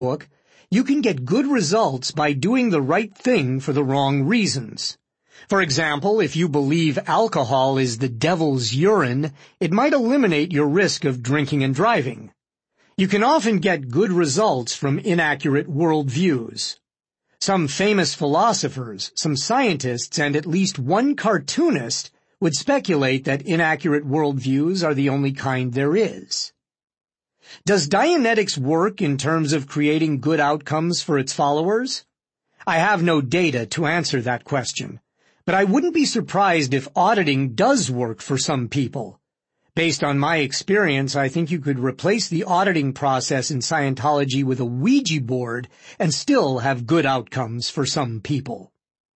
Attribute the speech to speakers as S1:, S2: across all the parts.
S1: book, you can get good results by doing the right thing for the wrong reasons. For example, if you believe alcohol is the devil's urine, it might eliminate your risk of drinking and driving. You can often get good results from inaccurate worldviews. Some famous philosophers, some scientists, and at least one cartoonist would speculate that inaccurate worldviews are the only kind there is. Does Dianetics work in terms of creating good outcomes for its followers? I have no data to answer that question, but I wouldn't be surprised if auditing does work for some people. Based on my experience, I think you could replace the auditing process in Scientology with a Ouija board and still have good outcomes for some people.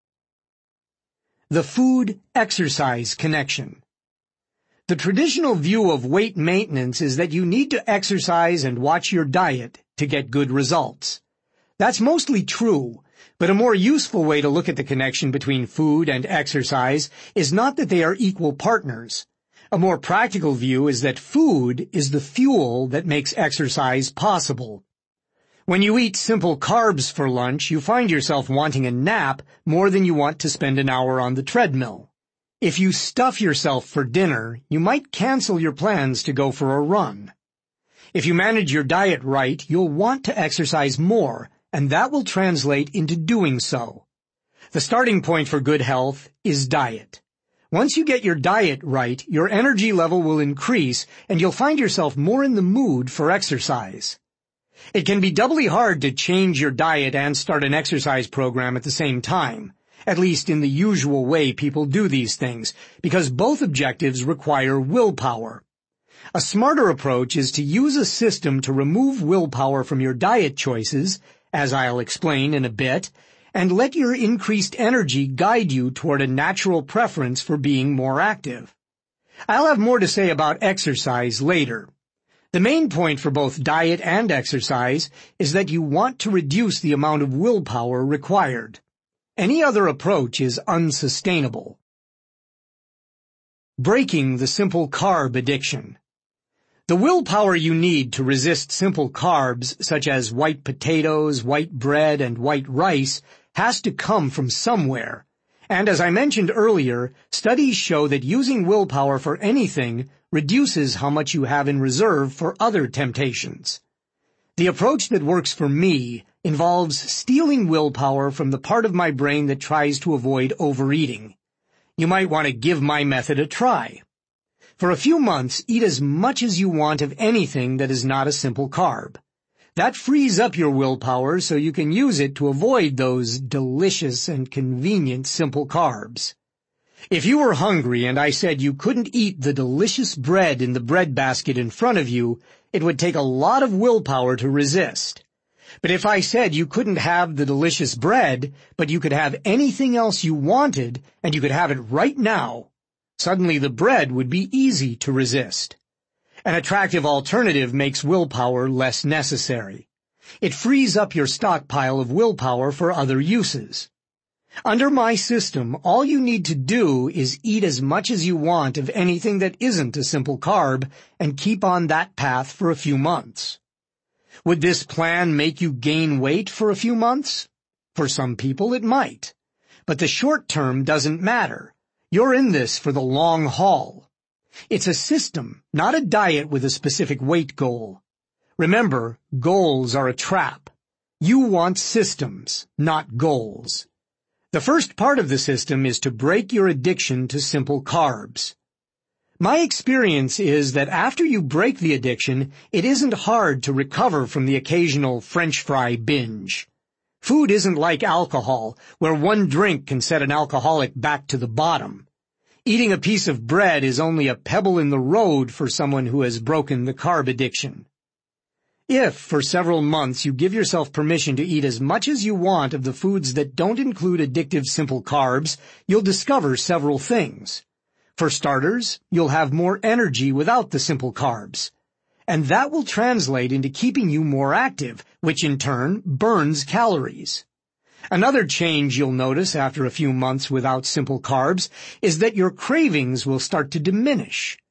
S1: The food-exercise connection. The traditional view of weight maintenance is that you need to exercise and watch your diet to get good results. That's mostly true, but a more useful way to look at the connection between food and exercise is not that they are equal partners. A more practical view is that food is the fuel that makes exercise possible. When you eat simple carbs for lunch, you find yourself wanting a nap more than you want to spend an hour on the treadmill. If you stuff yourself for dinner, you might cancel your plans to go for a run. If you manage your diet right, you'll want to exercise more, and that will translate into doing so. The starting point for good health is diet. Once you get your diet right, your energy level will increase, and you'll find yourself more in the mood for exercise. It can be doubly hard to change your diet and start an exercise program at the same time, at least in the usual way people do these things, because both objectives require willpower. A smarter approach is to use a system to remove willpower from your diet choices, as I'll explain in a bit, and let your increased energy guide you toward a natural preference for being more active. I'll have more to say about exercise later. The main point for both diet and exercise is that you want to reduce the amount of willpower required. Any other approach is unsustainable. Breaking the simple carb addiction. The willpower you need to resist simple carbs, such as white potatoes, white bread, and white rice, has to come from somewhere. And as I mentioned earlier, studies show that using willpower for anything reduces how much you have in reserve for other temptations. The approach that works for me involves stealing willpower from the part of my brain that tries to avoid overeating. You might want to give my method a try. For a few months, eat as much as you want of anything that is not a simple carb. That frees up your willpower so you can use it to avoid those delicious and convenient simple carbs. If you were hungry and I said you couldn't eat the delicious bread in the bread basket in front of you, it would take a lot of willpower to resist. But if I said you couldn't have the delicious bread, but you could have anything else you wanted, and you could have it right now, suddenly the bread would be easy to resist. An attractive alternative makes willpower less necessary. It frees up your stockpile of willpower for other uses. Under my system, all you need to do is eat as much as you want of anything that isn't a simple carb and keep on that path for a few months. Would this plan make you gain weight for a few months? For some people it might. But the short term doesn't matter. You're in this for the long haul. It's a system, not a diet with a specific weight goal. Remember, goals are a trap. You want systems, not goals. The first part of the system is to break your addiction to simple carbs. My experience is that after you break the addiction, it isn't hard to recover from the occasional French fry binge. Food isn't like alcohol, where one drink can set an alcoholic back to the bottom. Eating a piece of bread is only a pebble in the road for someone who has broken the carb addiction. If, for several months, you give yourself permission to eat as much as you want of the foods that don't include addictive simple carbs, you'll discover several things. For starters, you'll have more energy without the simple carbs. And that will translate into keeping you more active, which in turn burns calories. Another change you'll notice after a few months without simple carbs is that your cravings will start to diminish.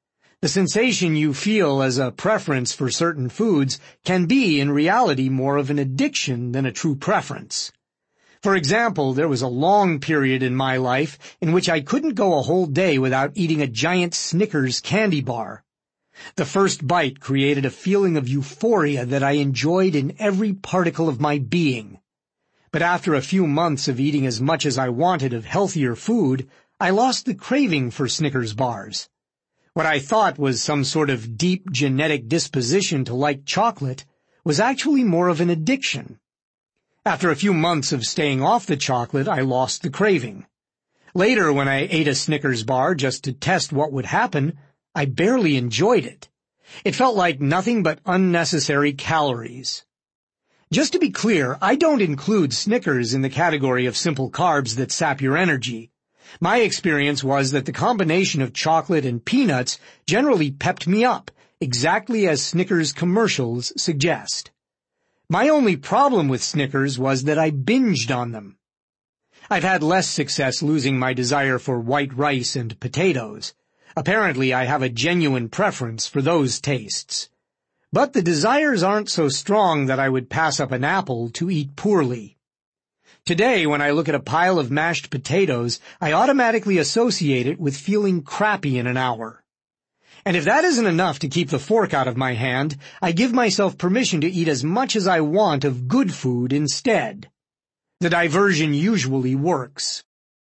S1: The sensation you feel as a preference for certain foods can be, in reality, more of an addiction than a true preference. For example, there was a long period in my life in which I couldn't go a whole day without eating a giant Snickers candy bar. The first bite created a feeling of euphoria that I enjoyed in every particle of my being. But after a few months of eating as much as I wanted of healthier food, I lost the craving for Snickers bars. What I thought was some sort of deep genetic disposition to like chocolate was actually more of an addiction. After a few months of staying off the chocolate, I lost the craving. Later, when I ate a Snickers bar just to test what would happen, I barely enjoyed it. It felt like nothing but unnecessary calories. Just to be clear, I don't include Snickers in the category of simple carbs that sap your energy. My experience was that the combination of chocolate and peanuts generally pepped me up, exactly as Snickers commercials suggest. My only problem with Snickers was that I binged on them. I've had less success losing my desire for white rice and potatoes. Apparently, I have a genuine preference for those tastes. But the desires aren't so strong that I would pass up an apple to eat poorly. Today, when I look at a pile of mashed potatoes, I automatically associate it with feeling crappy in an hour. And if that isn't enough to keep the fork out of my hand, I give myself permission to eat as much as I want of good food instead. The diversion usually works.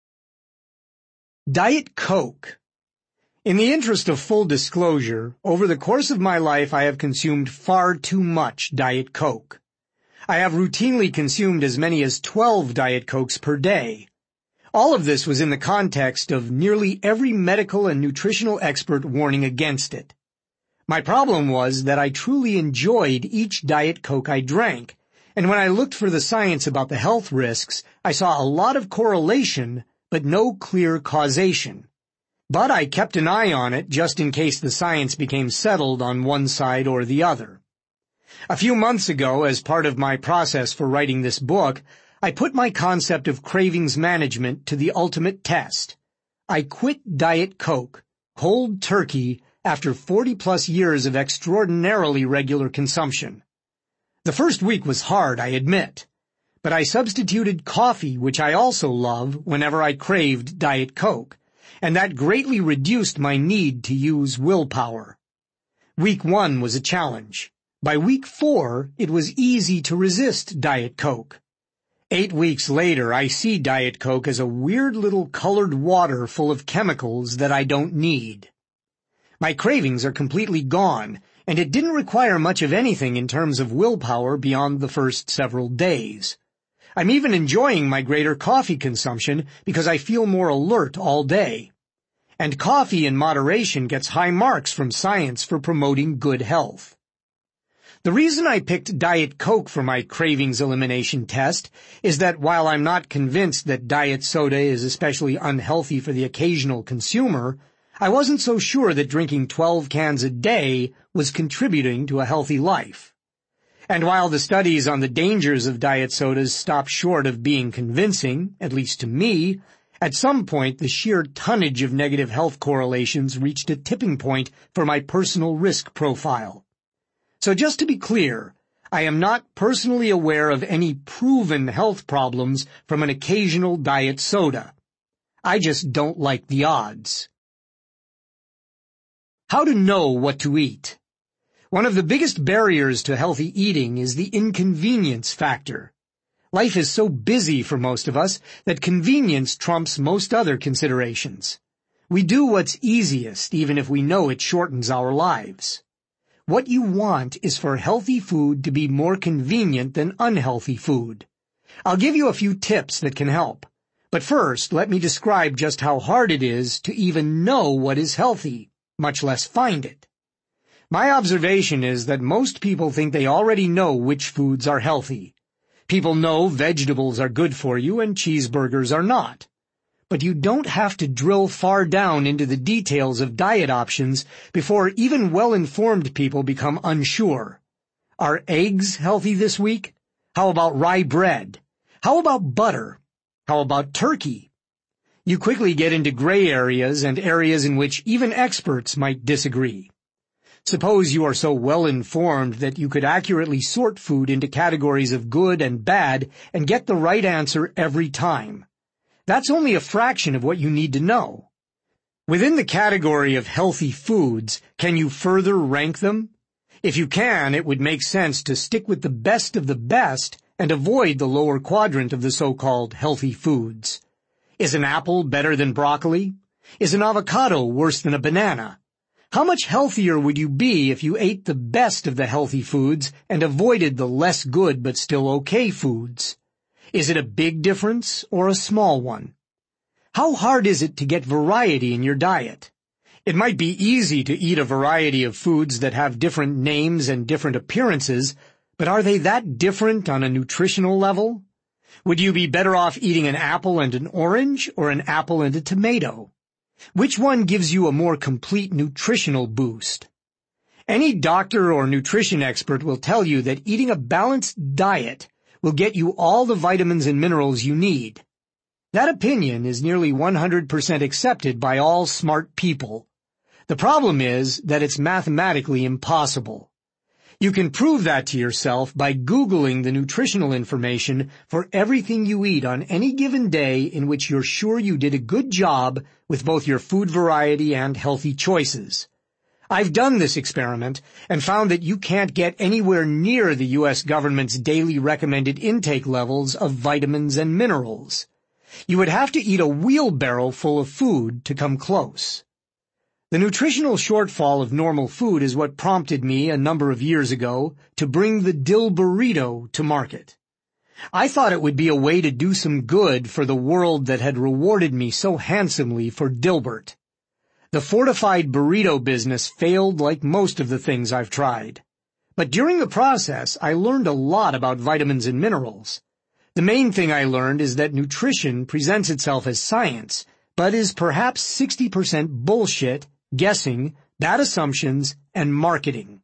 S1: Diet Coke. In the interest of full disclosure, over the course of my life I have consumed far too much Diet Coke. I have routinely consumed as many as 12 Diet Cokes per day. All of this was in the context of nearly every medical and nutritional expert warning against it. My problem was that I truly enjoyed each Diet Coke I drank, and when I looked for the science about the health risks, I saw a lot of correlation, but no clear causation. But I kept an eye on it just in case the science became settled on one side or the other. A few months ago, as part of my process for writing this book, I put my concept of cravings management to the ultimate test. I quit Diet Coke, cold turkey, after 40-plus years of extraordinarily regular consumption. The first week was hard, I admit, but I substituted coffee, which I also love, whenever I craved Diet Coke, and that greatly reduced my need to use willpower. Week 1 was a challenge. By week 4, it was easy to resist Diet Coke. 8 weeks later, I see Diet Coke as a weird little colored water full of chemicals that I don't need. My cravings are completely gone, and it didn't require much of anything in terms of willpower beyond the first several days. I'm even enjoying my greater coffee consumption because I feel more alert all day. And coffee in moderation gets high marks from science for promoting good health. The reason I picked Diet Coke for my cravings elimination test is that while I'm not convinced that diet soda is especially unhealthy for the occasional consumer, I wasn't so sure that drinking 12 cans a day was contributing to a healthy life. And while the studies on the dangers of diet sodas stop short of being convincing, at least to me, at some point the sheer tonnage of negative health correlations reached a tipping point for my personal risk profile. So just to be clear, I am not personally aware of any proven health problems from an occasional diet soda. I just don't like the odds. How to know what to eat. One of the biggest barriers to healthy eating is the inconvenience factor. Life is so busy for most of us that convenience trumps most other considerations. We do what's easiest, even if we know it shortens our lives. What you want is for healthy food to be more convenient than unhealthy food. I'll give you a few tips that can help. But first, let me describe just how hard it is to even know what is healthy, much less find it. My observation is that most people think they already know which foods are healthy. People know vegetables are good for you and cheeseburgers are not. But you don't have to drill far down into the details of diet options before even well-informed people become unsure. Are eggs healthy this week? How about rye bread? How about butter? How about turkey? You quickly get into gray areas and areas in which even experts might disagree. Suppose you are so well informed that you could accurately sort food into categories of good and bad and get the right answer every time. That's only a fraction of what you need to know. Within the category of healthy foods, can you further rank them? If you can, it would make sense to stick with the best of the best and avoid the lower quadrant of the so-called healthy foods. Is an apple better than broccoli? Is an avocado worse than a banana? How much healthier would you be if you ate the best of the healthy foods and avoided the less good but still okay foods? Is it a big difference or a small one? How hard is it to get variety in your diet? It might be easy to eat a variety of foods that have different names and different appearances, but are they that different on a nutritional level? Would you be better off eating an apple and an orange or an apple and a tomato? Which one gives you a more complete nutritional boost? Any doctor or nutrition expert will tell you that eating a balanced diet will get you all the vitamins and minerals you need. That opinion is nearly 100% accepted by all smart people. The problem is that it's mathematically impossible. You can prove that to yourself by Googling the nutritional information for everything you eat on any given day in which you're sure you did a good job with both your food variety and healthy choices. I've done this experiment and found that you can't get anywhere near the U.S. government's daily recommended intake levels of vitamins and minerals. You would have to eat a wheelbarrow full of food to come close. The nutritional shortfall of normal food is what prompted me a number of years ago to bring the dill burrito to market. I thought it would be a way to do some good for the world that had rewarded me so handsomely for Dilbert. The fortified burrito business failed like most of the things I've tried. But during the process, I learned a lot about vitamins and minerals. The main thing I learned is that nutrition presents itself as science, but is perhaps 60% bullshit, guessing, bad assumptions, and marketing.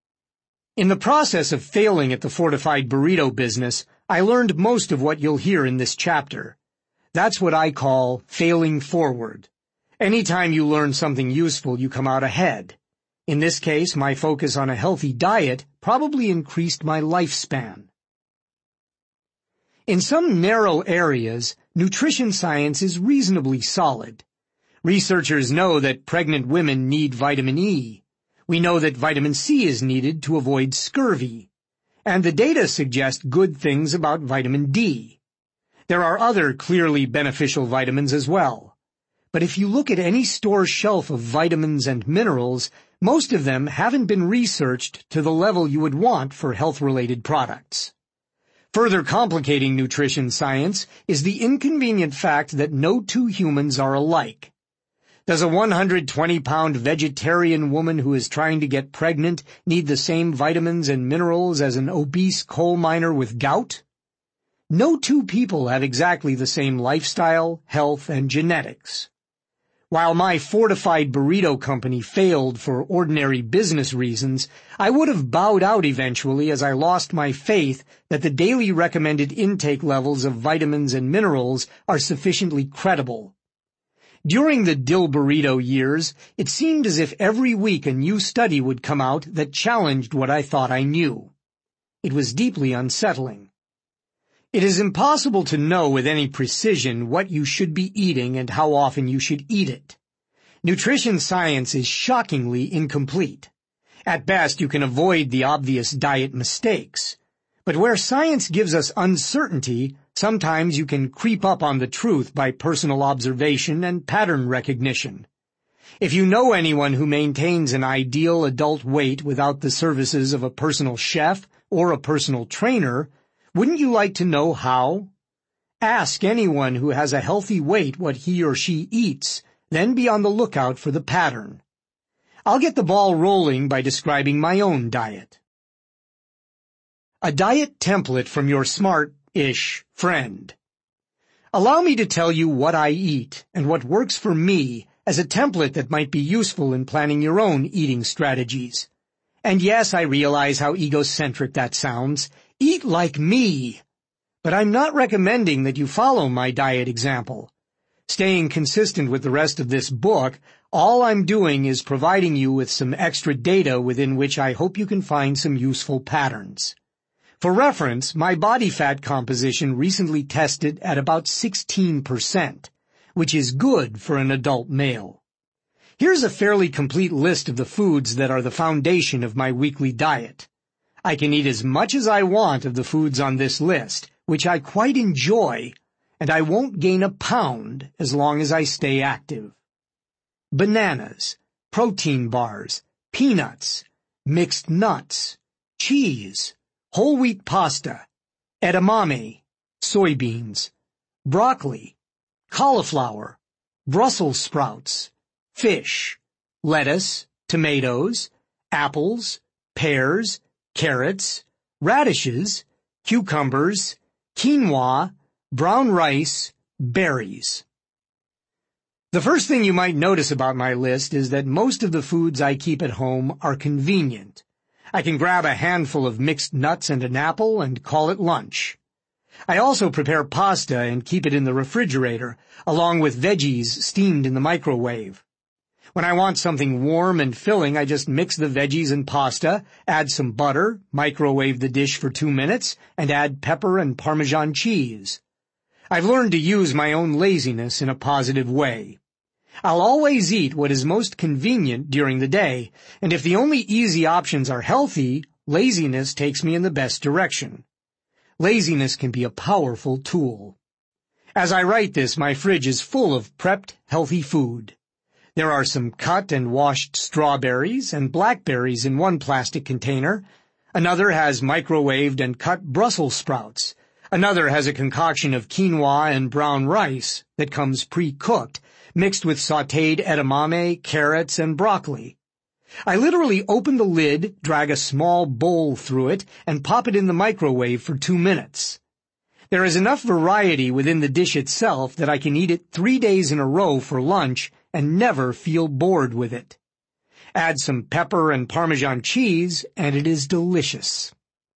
S1: In the process of failing at the fortified burrito business, I learned most of what you'll hear in this chapter. That's what I call failing forward. Anytime you learn something useful, you come out ahead. In this case, my focus on a healthy diet probably increased my lifespan. In some narrow areas, nutrition science is reasonably solid. Researchers know that pregnant women need vitamin E. We know that vitamin C is needed to avoid scurvy. And the data suggest good things about vitamin D. There are other clearly beneficial vitamins as well. But if you look at any store shelf of vitamins and minerals, most of them haven't been researched to the level you would want for health-related products. Further complicating nutrition science is the inconvenient fact that no two humans are alike. Does a 120-pound vegetarian woman who is trying to get pregnant need the same vitamins and minerals as an obese coal miner with gout? No two people have exactly the same lifestyle, health, and genetics. While my fortified burrito company failed for ordinary business reasons, I would have bowed out eventually as I lost my faith that the daily recommended intake levels of vitamins and minerals are sufficiently credible. During the dill burrito years, it seemed as if every week a new study would come out that challenged what I thought I knew. It was deeply unsettling. It is impossible to know with any precision what you should be eating and how often you should eat it. Nutrition science is shockingly incomplete. At best, you can avoid the obvious diet mistakes. But where science gives us uncertainty, sometimes you can creep up on the truth by personal observation and pattern recognition. If you know anyone who maintains an ideal adult weight without the services of a personal chef or a personal trainer, wouldn't you like to know how? Ask anyone who has a healthy weight what he or she eats, then be on the lookout for the pattern. I'll get the ball rolling by describing my own diet. A diet template from your smart-ish friend. Allow me to tell you what I eat and what works for me as a template that might be useful in planning your own eating strategies. And yes, I realize how egocentric that sounds. Eat like me. But I'm not recommending that you follow my diet example. Staying consistent with the rest of this book, all I'm doing is providing you with some extra data within which I hope you can find some useful patterns. For reference, my body fat composition recently tested at about 16%, which is good for an adult male. Here's a fairly complete list of the foods that are the foundation of my weekly diet. I can eat as much as I want of the foods on this list, which I quite enjoy, and I won't gain a pound as long as I stay active. Bananas, protein bars, peanuts, mixed nuts, cheese, whole wheat pasta, edamame, soybeans, broccoli, cauliflower, Brussels sprouts, fish, lettuce, tomatoes, apples, pears, carrots, radishes, cucumbers, quinoa, brown rice, berries. The first thing you might notice about my list is that most of the foods I keep at home are convenient. I can grab a handful of mixed nuts and an apple and call it lunch. I also prepare pasta and keep it in the refrigerator, along with veggies steamed in the microwave. When I want something warm and filling, I just mix the veggies and pasta, add some butter, microwave the dish for 2 minutes, and add pepper and Parmesan cheese. I've learned to use my own laziness in a positive way. I'll always eat what is most convenient during the day, and if the only easy options are healthy, laziness takes me in the best direction. Laziness can be a powerful tool. As I write this, my fridge is full of prepped, healthy food. There are some cut and washed strawberries and blackberries in one plastic container. Another has microwaved and cut Brussels sprouts. Another has a concoction of quinoa and brown rice that comes pre-cooked, mixed with sautéed edamame, carrots, and broccoli. I literally open the lid, drag a small bowl through it, and pop it in the microwave for 2 minutes. There is enough variety within the dish itself that I can eat it 3 days in a row for lunch and never feel bored with it. Add some pepper and Parmesan cheese, and it is delicious.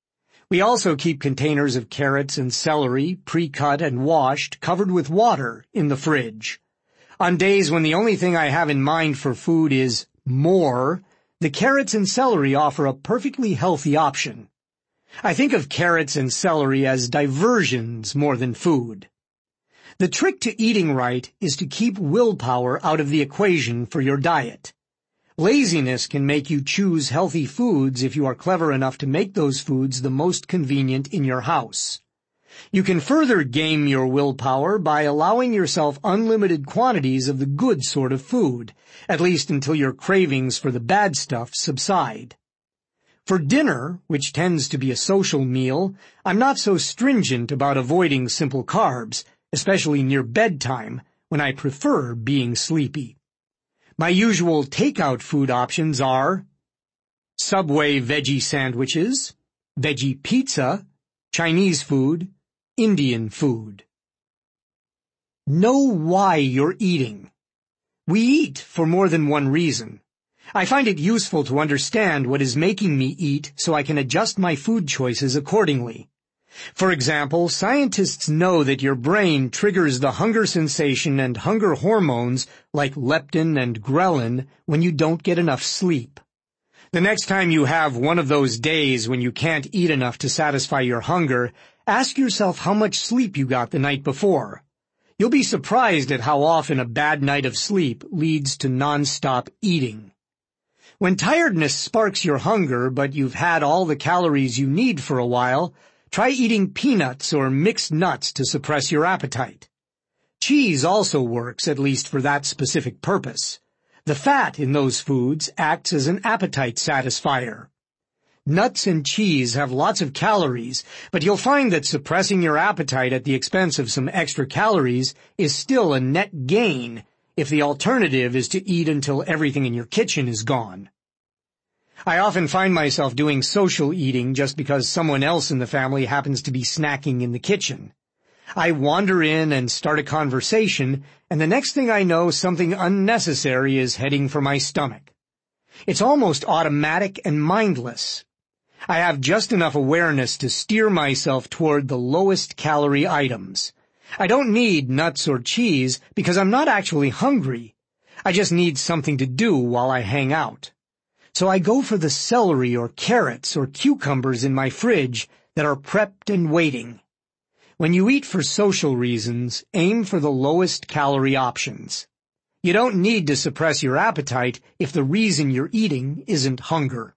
S1: We also keep containers of carrots and celery, pre-cut and washed, covered with water, in the fridge. On days when the only thing I have in mind for food is more, the carrots and celery offer a perfectly healthy option. I think of carrots and celery as diversions more than food. The trick to eating right is to keep willpower out of the equation for your diet. Laziness can make you choose healthy foods if you are clever enough to make those foods the most convenient in your house. You can further game your willpower by allowing yourself unlimited quantities of the good sort of food, at least until your cravings for the bad stuff subside. For dinner, which tends to be a social meal, I'm not so stringent about avoiding simple carbs, especially near bedtime, when I prefer being sleepy. My usual takeout food options are Subway veggie sandwiches, veggie pizza, Chinese food, Indian food. Know why you're eating. We eat for more than one reason. I find it useful to understand what is making me eat so I can adjust my food choices accordingly. For example, scientists know that your brain triggers the hunger sensation and hunger hormones like leptin and ghrelin when you don't get enough sleep. The next time you have one of those days when you can't eat enough to satisfy your hunger, ask yourself how much sleep you got the night before. You'll be surprised at how often a bad night of sleep leads to non-stop eating. When tiredness sparks your hunger, but you've had all the calories you need for a while, try eating peanuts or mixed nuts to suppress your appetite. Cheese also works, at least for that specific purpose. The fat in those foods acts as an appetite satisfier. Nuts and cheese have lots of calories, but you'll find that suppressing your appetite at the expense of some extra calories is still a net gain if the alternative is to eat until everything in your kitchen is gone. I often find myself doing social eating just because someone else in the family happens to be snacking in the kitchen. I wander in and start a conversation, and the next thing I know, something unnecessary is heading for my stomach. It's almost automatic and mindless. I have just enough awareness to steer myself toward the lowest calorie items. I don't need nuts or cheese because I'm not actually hungry. I just need something to do while I hang out. So I go for the celery or carrots or cucumbers in my fridge that are prepped and waiting. When you eat for social reasons, aim for the lowest calorie options. You don't need to suppress your appetite if the reason you're eating isn't hunger.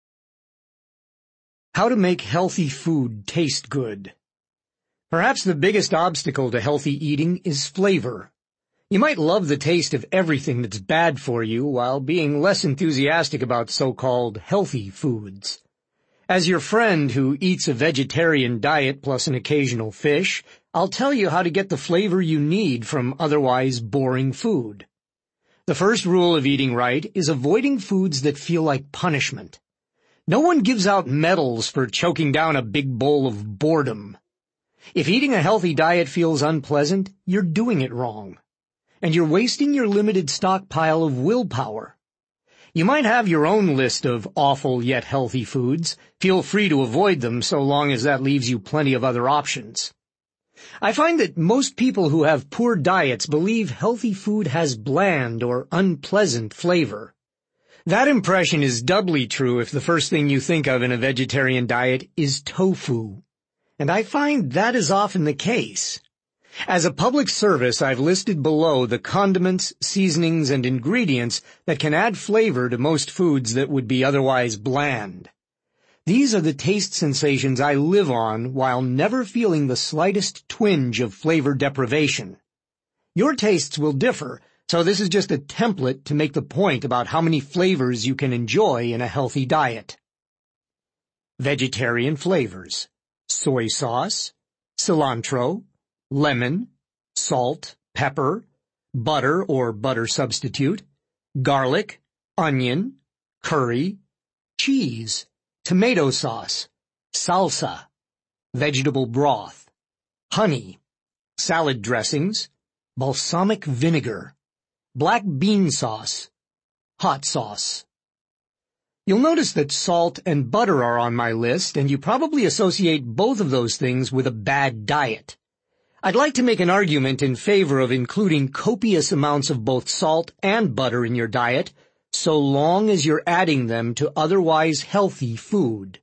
S1: How to make healthy food taste good. Perhaps the biggest obstacle to healthy eating is flavor. You might love the taste of everything that's bad for you while being less enthusiastic about so-called healthy foods. As your friend who eats a vegetarian diet plus an occasional fish, I'll tell you how to get the flavor you need from otherwise boring food. The first rule of eating right is avoiding foods that feel like punishment. No one gives out medals for choking down a big bowl of boredom. If eating a healthy diet feels unpleasant, you're doing it wrong. And you're wasting your limited stockpile of willpower. You might have your own list of awful yet healthy foods. Feel free to avoid them so long as that leaves you plenty of other options. I find that most people who have poor diets believe healthy food has bland or unpleasant flavor. That impression is doubly true if the first thing you think of in a vegetarian diet is tofu. And I find that is often the case. As a public service, I've listed below the condiments, seasonings, and ingredients that can add flavor to most foods that would be otherwise bland. These are the taste sensations I live on while never feeling the slightest twinge of flavor deprivation. Your tastes will differ, so this is just a template to make the point about how many flavors you can enjoy in a healthy diet. Vegetarian flavors: soy sauce, cilantro, lemon, salt, pepper, butter or butter substitute, garlic, onion, curry, cheese, tomato sauce, salsa, vegetable broth, honey, salad dressings, balsamic vinegar, black bean sauce, hot sauce. You'll notice that salt and butter are on my list, and you probably associate both of those things with a bad diet. I'd like to make an argument in favor of including copious amounts of both salt and butter in your diet, so long as you're adding them to otherwise healthy food.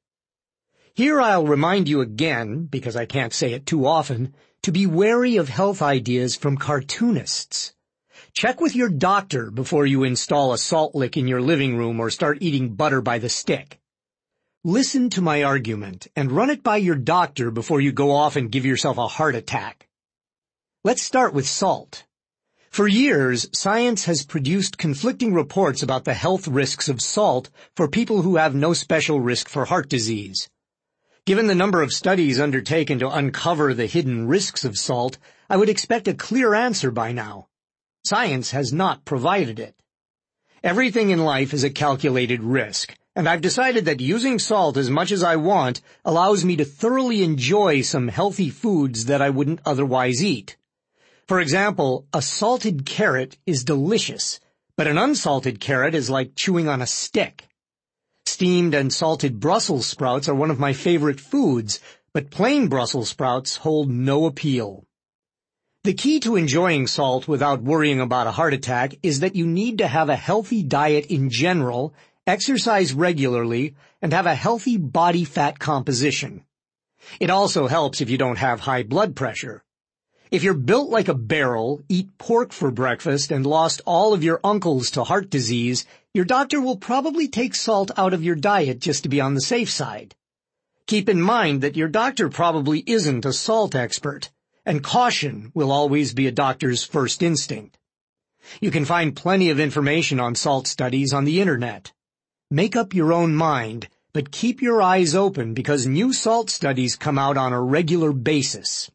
S1: Here I'll remind you again, because I can't say it too often, to be wary of health ideas from cartoonists. Check with your doctor before you install a salt lick in your living room or start eating butter by the stick. Listen to my argument and run it by your doctor before you go off and give yourself a heart attack. Let's start with salt. For years, science has produced conflicting reports about the health risks of salt for people who have no special risk for heart disease. Given the number of studies undertaken to uncover the hidden risks of salt, I would expect a clear answer by now. Science has not provided it. Everything in life is a calculated risk, and I've decided that using salt as much as I want allows me to thoroughly enjoy some healthy foods that I wouldn't otherwise eat. For example, a salted carrot is delicious, but an unsalted carrot is like chewing on a stick. Steamed and salted Brussels sprouts are one of my favorite foods, but plain Brussels sprouts hold no appeal. The key to enjoying salt without worrying about a heart attack is that you need to have a healthy diet in general, exercise regularly, and have a healthy body fat composition. It also helps if you don't have high blood pressure. If you're built like a barrel, eat pork for breakfast, and lost all of your uncles to heart disease, your doctor will probably take salt out of your diet just to be on the safe side. Keep in mind that your doctor probably isn't a salt expert, and caution will always be a doctor's first instinct. You can find plenty of information on salt studies on the internet. Make up your own mind, but keep your eyes open because new salt studies come out on a regular basis.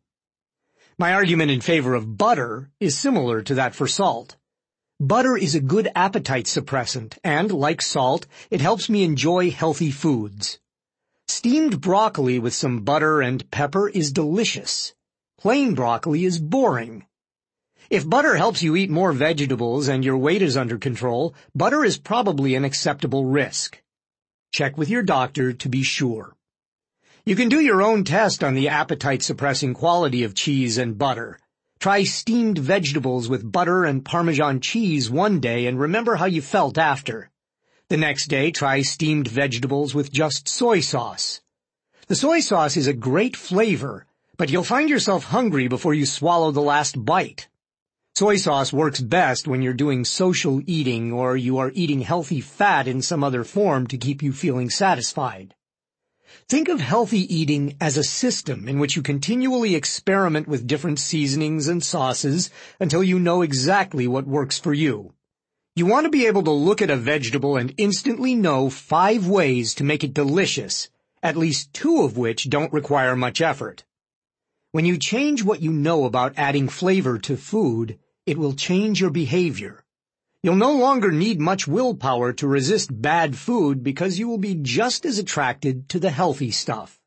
S1: My argument in favor of butter is similar to that for salt. Butter is a good appetite suppressant, and, like salt, it helps me enjoy healthy foods. Steamed broccoli with some butter and pepper is delicious. Plain broccoli is boring. If butter helps you eat more vegetables and your weight is under control, butter is probably an acceptable risk. Check with your doctor to be sure. You can do your own test on the appetite-suppressing quality of cheese and butter. Try steamed vegetables with butter and Parmesan cheese one day and remember how you felt after. The next day, try steamed vegetables with just soy sauce. The soy sauce is a great flavor, but you'll find yourself hungry before you swallow the last bite. Soy sauce works best when you're doing social eating or you are eating healthy fat in some other form to keep you feeling satisfied. Think of healthy eating as a system in which you continually experiment with different seasonings and sauces until you know exactly what works for you. You want to be able to look at a vegetable and instantly know 5 ways to make it delicious, at least 2 of which don't require much effort. When you change what you know about adding flavor to food, it will change your behavior. You'll no longer need much willpower to resist bad food because you will be just as attracted to the healthy stuff.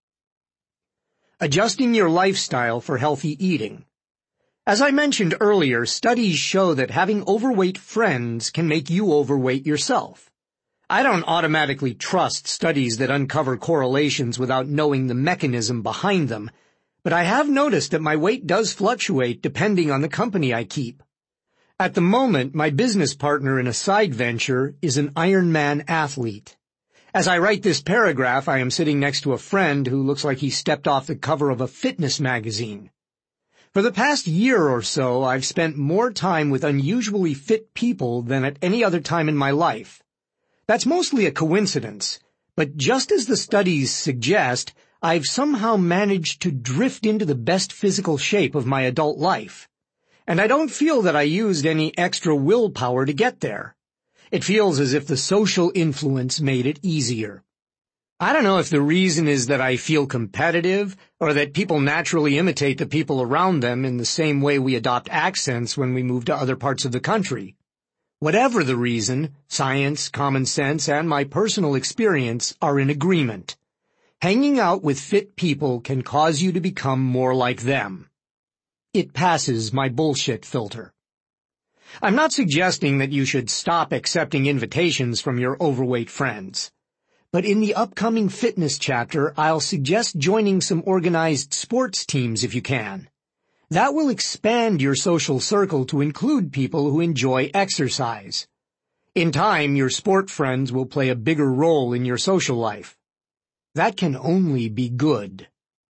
S1: Adjusting your lifestyle for healthy eating. As I mentioned earlier, studies show that having overweight friends can make you overweight yourself. I don't automatically trust studies that uncover correlations without knowing the mechanism behind them, but I have noticed that my weight does fluctuate depending on the company I keep. At the moment, my business partner in a side venture is an Ironman athlete. As I write this paragraph, I am sitting next to a friend who looks like he stepped off the cover of a fitness magazine. For the past year or so, I've spent more time with unusually fit people than at any other time in my life. That's mostly a coincidence, but just as the studies suggest, I've somehow managed to drift into the best physical shape of my adult life. And I don't feel that I used any extra willpower to get there. It feels as if the social influence made it easier. I don't know if the reason is that I feel competitive or that people naturally imitate the people around them in the same way we adopt accents when we move to other parts of the country. Whatever the reason, science, common sense, and my personal experience are in agreement. Hanging out with fit people can cause you to become more like them. It passes my bullshit filter. I'm not suggesting that you should stop accepting invitations from your overweight friends. But in the upcoming fitness chapter, I'll suggest joining some organized sports teams if you can. That will expand your social circle to include people who enjoy exercise. In time, your sport friends will play a bigger role in your social life. That can only be good.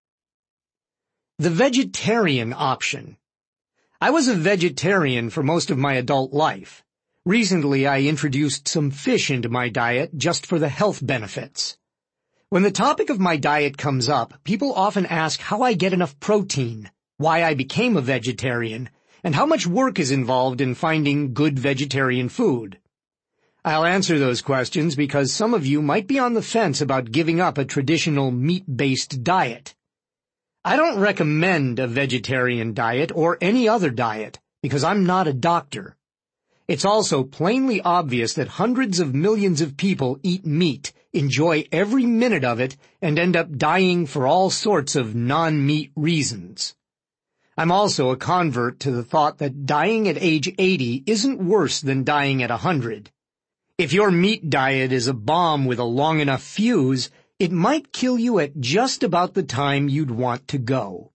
S1: The vegetarian option. I was a vegetarian for most of my adult life. Recently, I introduced some fish into my diet just for the health benefits. When the topic of my diet comes up, people often ask how I get enough protein, why I became a vegetarian, and how much work is involved in finding good vegetarian food. I'll answer those questions because some of you might be on the fence about giving up a traditional meat-based diet. I don't recommend a vegetarian diet or any other diet because I'm not a doctor. It's also plainly obvious that hundreds of millions of people eat meat, enjoy every minute of it, and end up dying for all sorts of non-meat reasons. I'm also a convert to the thought that dying at age 80 isn't worse than dying at 100. If your meat diet is a bomb with a long enough fuse, it might kill you at just about the time you'd want to go.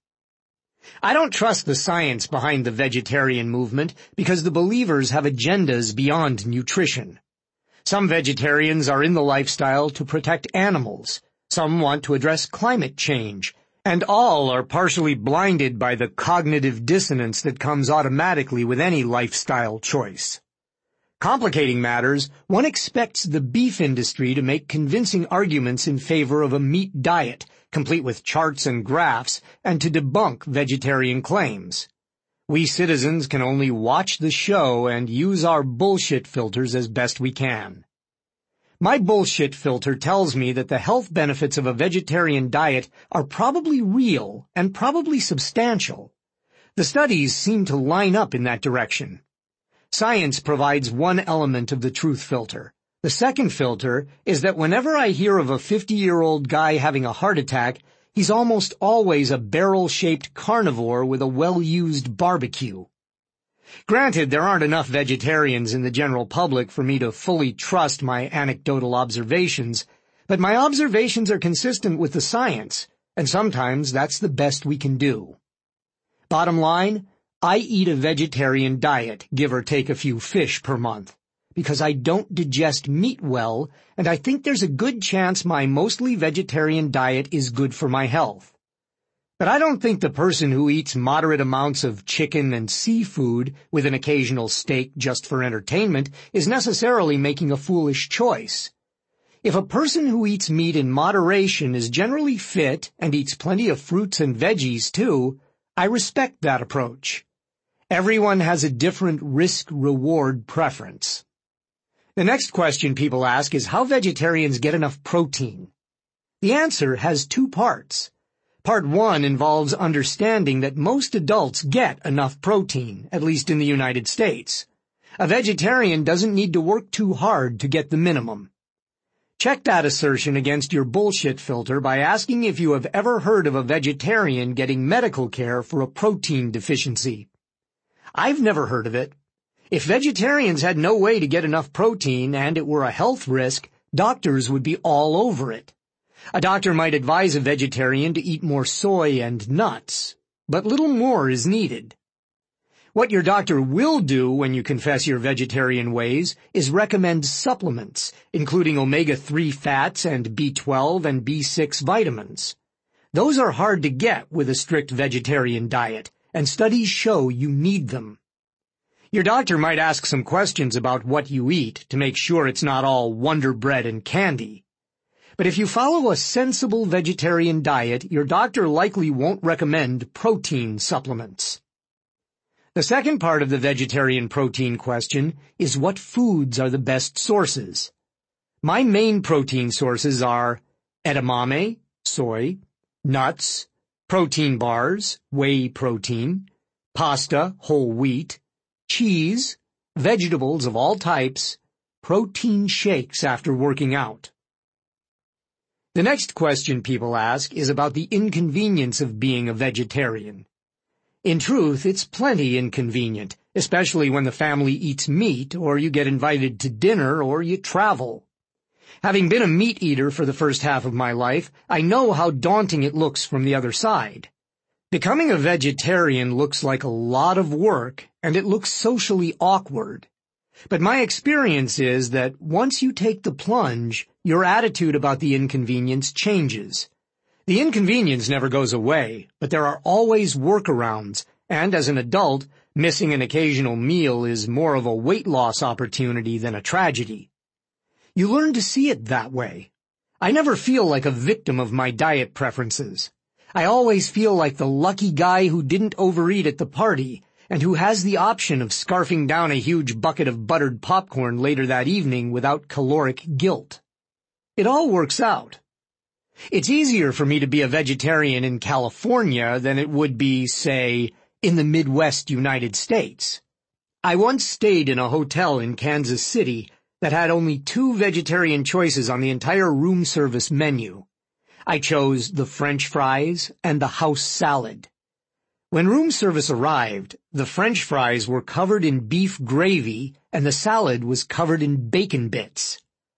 S1: I don't trust the science behind the vegetarian movement because the believers have agendas beyond nutrition. Some vegetarians are in the lifestyle to protect animals. Some want to address climate change. And all are partially blinded by the cognitive dissonance that comes automatically with any lifestyle choice. Complicating matters, one expects the beef industry to make convincing arguments in favor of a meat diet, complete with charts and graphs, and to debunk vegetarian claims. We citizens can only watch the show and use our bullshit filters as best we can. My bullshit filter tells me that the health benefits of a vegetarian diet are probably real and probably substantial. The studies seem to line up in that direction. Science provides one element of the truth filter. The second filter is that whenever I hear of a 50-year-old guy having a heart attack, he's almost always a barrel-shaped carnivore with a well-used barbecue. Granted, there aren't enough vegetarians in the general public for me to fully trust my anecdotal observations, but my observations are consistent with the science, and sometimes that's the best we can do. Bottom line, I eat a vegetarian diet, give or take a few fish per month, because I don't digest meat well, and I think there's a good chance my mostly vegetarian diet is good for my health. But I don't think the person who eats moderate amounts of chicken and seafood with an occasional steak just for entertainment is necessarily making a foolish choice. If a person who eats meat in moderation is generally fit and eats plenty of fruits and veggies too, I respect that approach. Everyone has a different risk-reward preference. The next question people ask is how vegetarians get enough protein. The answer has two parts. Part one involves understanding that most adults get enough protein, at least in the United States. A vegetarian doesn't need to work too hard to get the minimum. Check that assertion against your bullshit filter by asking if you have ever heard of a vegetarian getting medical care for a protein deficiency. I've never heard of it. If vegetarians had no way to get enough protein and it were a health risk, doctors would be all over it. A doctor might advise a vegetarian to eat more soy and nuts, but little more is needed. What your doctor will do when you confess your vegetarian ways is recommend supplements, including omega-3 fats and B12 and B6 vitamins. Those are hard to get with a strict vegetarian diet, and studies show you need them. Your doctor might ask some questions about what you eat to make sure it's not all Wonder Bread and candy. But if you follow a sensible vegetarian diet, your doctor likely won't recommend protein supplements. The second part of the vegetarian protein question is what foods are the best sources. My main protein sources are edamame, soy, nuts, protein bars, whey protein, pasta, whole wheat, cheese, vegetables of all types, protein shakes after working out. The next question people ask is about the inconvenience of being a vegetarian. In truth, it's plenty inconvenient, especially when the family eats meat, or you get invited to dinner, or you travel. Having been a meat eater for the first half of my life, I know how daunting it looks from the other side. Becoming a vegetarian looks like a lot of work, and it looks socially awkward. But my experience is that once you take the plunge, your attitude about the inconvenience changes. The inconvenience never goes away, but there are always workarounds, and as an adult, missing an occasional meal is more of a weight loss opportunity than a tragedy. You learn to see it that way. I never feel like a victim of my diet preferences. I always feel like the lucky guy who didn't overeat at the party, and who has the option of scarfing down a huge bucket of buttered popcorn later that evening without caloric guilt. It all works out. It's easier for me to be a vegetarian in California than it would be, say, in the Midwest United States. I once stayed in a hotel in Kansas City that had only 2 vegetarian choices on the entire room service menu. I chose the French fries and the house salad. When room service arrived, the French fries were covered in beef gravy and the salad was covered in bacon bits.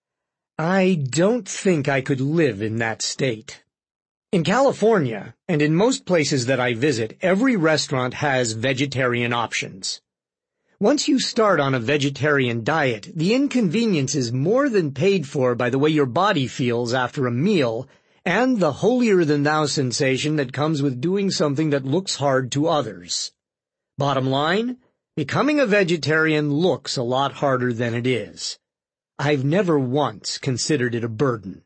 S1: I don't think I could live in that state. In California, and in most places that I visit, every restaurant has vegetarian options. Once you start on a vegetarian diet, the inconvenience is more than paid for by the way your body feels after a meal and the holier-than-thou sensation that comes with doing something that looks hard to others. Bottom line, becoming a vegetarian looks a lot harder than it is. I've never once considered it a burden.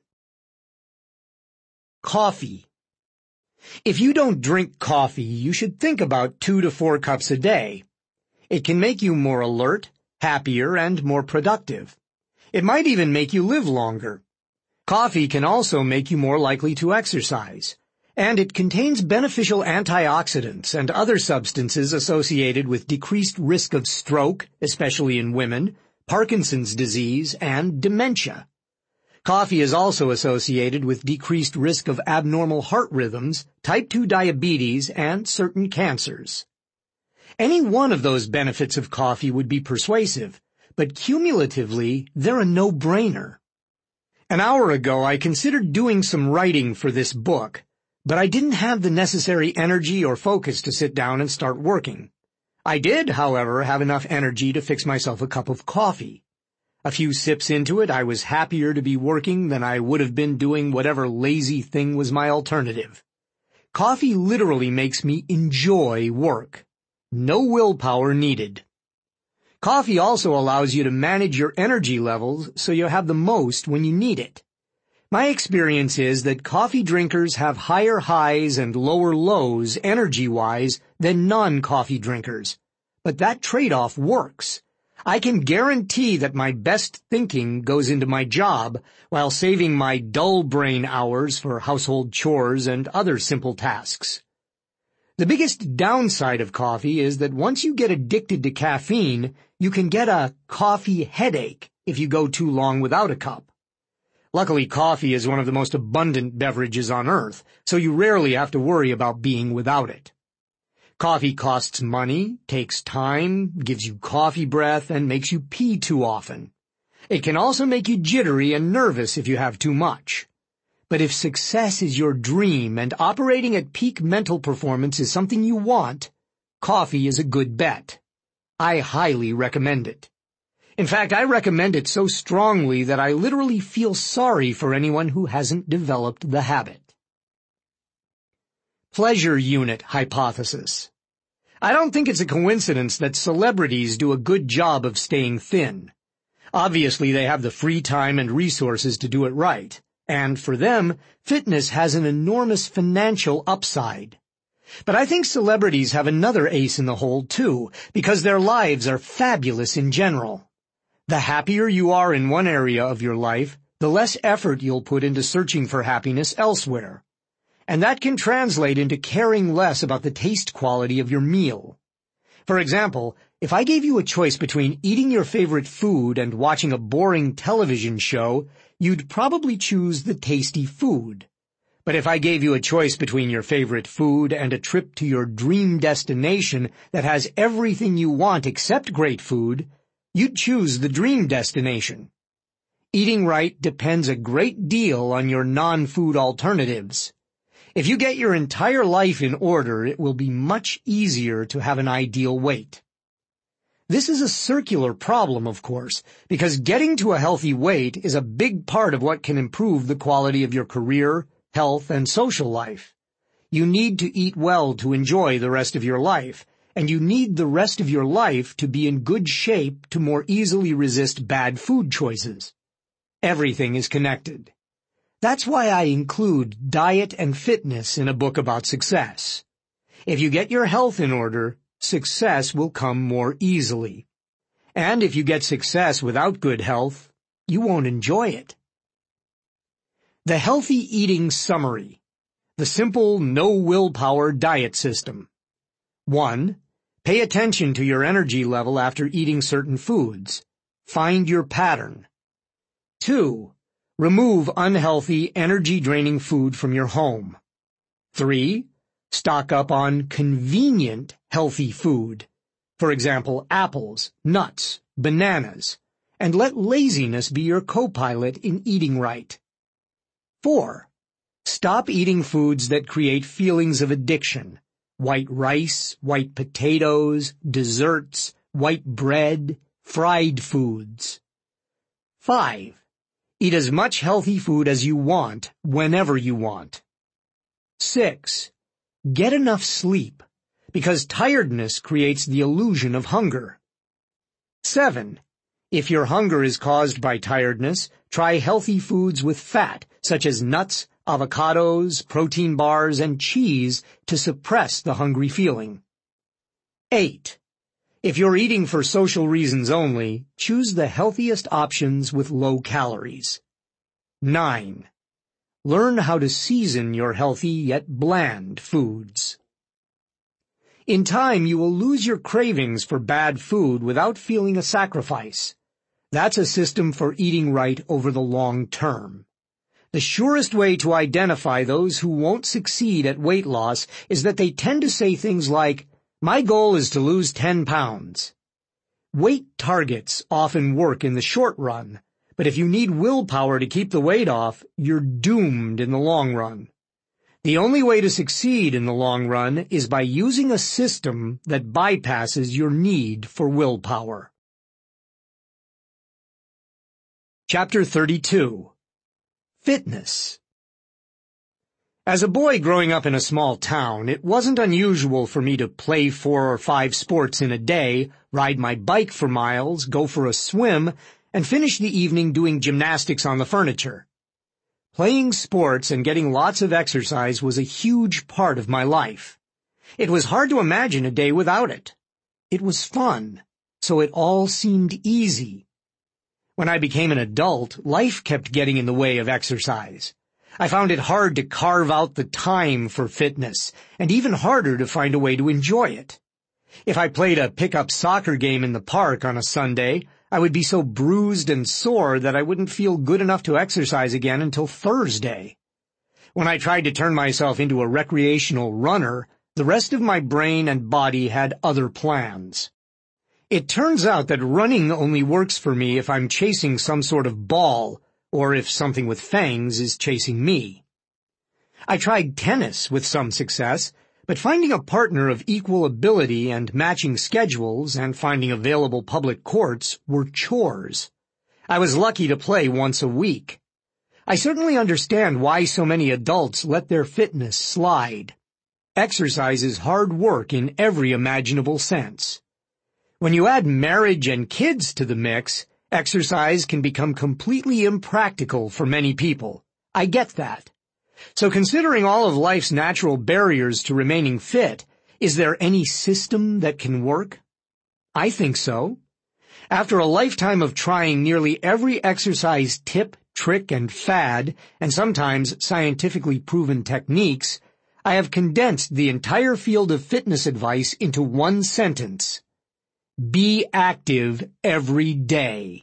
S1: Coffee. If you don't drink coffee, you should think about 2 to 4 cups a day. It can make you more alert, happier, and more productive. It might even make you live longer. Coffee can also make you more likely to exercise, and it contains beneficial antioxidants and other substances associated with decreased risk of stroke, especially in women, Parkinson's disease, and dementia. Coffee is also associated with decreased risk of abnormal heart rhythms, type 2 diabetes, and certain cancers. Any one of those benefits of coffee would be persuasive, but cumulatively, they're a no-brainer. An hour ago, I considered doing some writing for this book, but I didn't have the necessary energy or focus to sit down and start working. I did, however, have enough energy to fix myself a cup of coffee. A few sips into it, I was happier to be working than I would have been doing whatever lazy thing was my alternative. Coffee literally makes me enjoy work. No willpower needed. Coffee also allows you to manage your energy levels so you have the most when you need it. My experience is that coffee drinkers have higher highs and lower lows energy-wise than non-coffee drinkers. But that trade-off works. I can guarantee that my best thinking goes into my job while saving my dull brain hours for household chores and other simple tasks. The biggest downside of coffee is that once you get addicted to caffeine, you can get a coffee headache if you go too long without a cup. Luckily, coffee is one of the most abundant beverages on earth, so you rarely have to worry about being without it. Coffee costs money, takes time, gives you coffee breath, and makes you pee too often. It can also make you jittery and nervous if you have too much. But if success is your dream and operating at peak mental performance is something you want, coffee is a good bet. I highly recommend it. In fact, I recommend it so strongly that I literally feel sorry for anyone who hasn't developed the habit. Pleasure unit hypothesis. I don't think it's a coincidence that celebrities do a good job of staying thin. Obviously, they have the free time and resources to do it right. And for them, fitness has an enormous financial upside. But I think celebrities have another ace in the hole, too, because their lives are fabulous in general. The happier you are in one area of your life, the less effort you'll put into searching for happiness elsewhere. And that can translate into caring less about the taste quality of your meal. For example, if I gave you a choice between eating your favorite food and watching a boring television show, you'd probably choose the tasty food. But if I gave you a choice between your favorite food and a trip to your dream destination that has everything you want except great food, you'd choose the dream destination. Eating right depends a great deal on your non-food alternatives. If you get your entire life in order, it will be much easier to have an ideal weight. This is a circular problem, of course, because getting to a healthy weight is a big part of what can improve the quality of your career, health, and social life. You need to eat well to enjoy the rest of your life, and you need the rest of your life to be in good shape to more easily resist bad food choices. Everything is connected. That's why I include diet and fitness in a book about success. If you get your health in order, success will come more easily. And if you get success without good health, you won't enjoy it. The Healthy Eating Summary. The simple, no willpower diet system. 1. Pay attention to your energy level after eating certain foods. Find your pattern. 2. Remove unhealthy, energy-draining food from your home. 3. Stock up on convenient, healthy food. For example, apples, nuts, bananas, and let laziness be your co-pilot in eating right. 4. Stop eating foods that create feelings of addiction. White rice, white potatoes, desserts, white bread, fried foods. 5. Eat as much healthy food as you want, whenever you want. 6. Get enough sleep, because tiredness creates the illusion of hunger. 7. If your hunger is caused by tiredness, try healthy foods with fat, such as nuts, avocados, protein bars, and cheese to suppress the hungry feeling. 8. If you're eating for social reasons only, choose the healthiest options with low calories. 9. Learn how to season your healthy yet bland foods. In time, you will lose your cravings for bad food without feeling a sacrifice. That's a system for eating right over the long term. The surest way to identify those who won't succeed at weight loss is that they tend to say things like, "My goal is to lose 10 pounds. Weight targets often work in the short run, but if you need willpower to keep the weight off, you're doomed in the long run. The only way to succeed in the long run is by using a system that bypasses your need for willpower. Chapter 32. Fitness. As a boy growing up in a small town, it wasn't unusual for me to play 4 or 5 sports in a day, ride my bike for miles, go for a swim, and finish the evening doing gymnastics on the furniture. Playing sports and getting lots of exercise was a huge part of my life. It was hard to imagine a day without it. It was fun, so it all seemed easy. When I became an adult, life kept getting in the way of exercise. I found it hard to carve out the time for fitness, and even harder to find a way to enjoy it. If I played a pickup soccer game in the park on a Sunday, I would be so bruised and sore that I wouldn't feel good enough to exercise again until Thursday. When I tried to turn myself into a recreational runner, the rest of my brain and body had other plans. It turns out that running only works for me if I'm chasing some sort of ball, or if something with fangs is chasing me. I tried tennis with some success, but finding a partner of equal ability and matching schedules and finding available public courts were chores. I was lucky to play once a week. I certainly understand why so many adults let their fitness slide. Exercise is hard work in every imaginable sense. When you add marriage and kids to the mix, exercise can become completely impractical for many people. I get that. So considering all of life's natural barriers to remaining fit, is there any system that can work? I think so. After a lifetime of trying nearly every exercise tip, trick, and fad, and sometimes scientifically proven techniques, I have condensed the entire field of fitness advice into one sentence. Be active every day.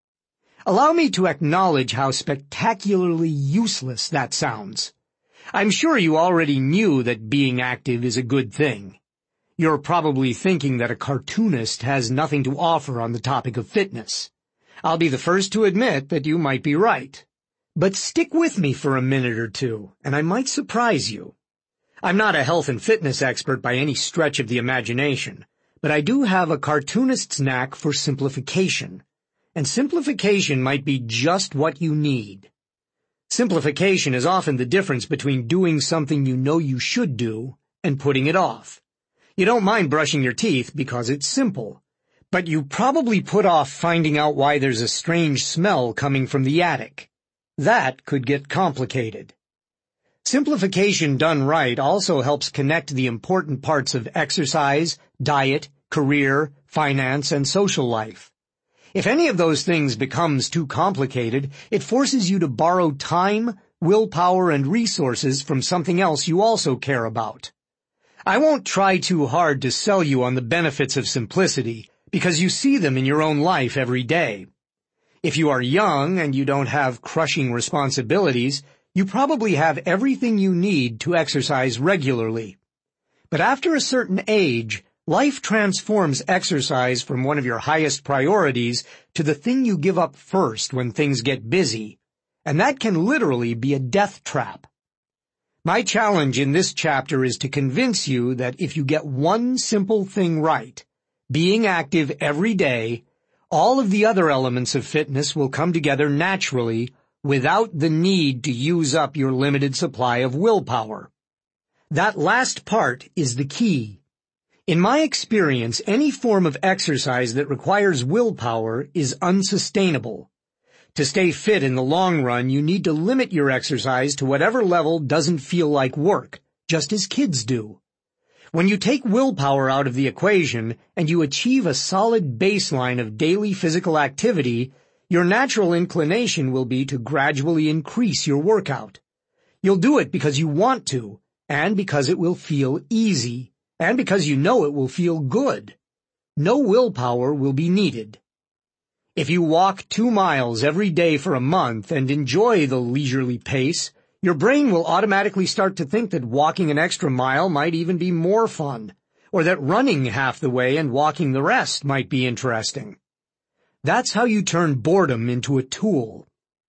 S1: Allow me to acknowledge how spectacularly useless that sounds. I'm sure you already knew that being active is a good thing. You're probably thinking that a cartoonist has nothing to offer on the topic of fitness. I'll be the first to admit that you might be right. But stick with me for a minute or two, and I might surprise you. I'm not a health and fitness expert by any stretch of the imagination, but I do have a cartoonist's knack for simplification. And simplification might be just what you need. Simplification is often the difference between doing something you know you should do and putting it off. You don't mind brushing your teeth because it's simple, but you probably put off finding out why there's a strange smell coming from the attic. That could get complicated. Simplification done right also helps connect the important parts of exercise, diet, career, finance, and social life. If any of those things becomes too complicated, it forces you to borrow time, willpower, and resources from something else you also care about. I won't try too hard to sell you on the benefits of simplicity, because you see them in your own life every day. If you are young and you don't have crushing responsibilities, you probably have everything you need to exercise regularly. But after a certain age, life transforms exercise from one of your highest priorities to the thing you give up first when things get busy, and that can literally be a death trap. My challenge in this chapter is to convince you that if you get one simple thing right, being active every day, all of the other elements of fitness will come together naturally without the need to use up your limited supply of willpower. That last part is the key. In my experience, any form of exercise that requires willpower is unsustainable. To stay fit in the long run, you need to limit your exercise to whatever level doesn't feel like work, just as kids do. When you take willpower out of the equation and you achieve a solid baseline of daily physical activity, your natural inclination will be to gradually increase your workout. You'll do it because you want to, and because it will feel easy. And because you know it will feel good. No willpower will be needed. If you walk 2 miles every day for a month and enjoy the leisurely pace, your brain will automatically start to think that walking an extra mile might even be more fun, or that running half the way and walking the rest might be interesting. That's how you turn boredom into a tool.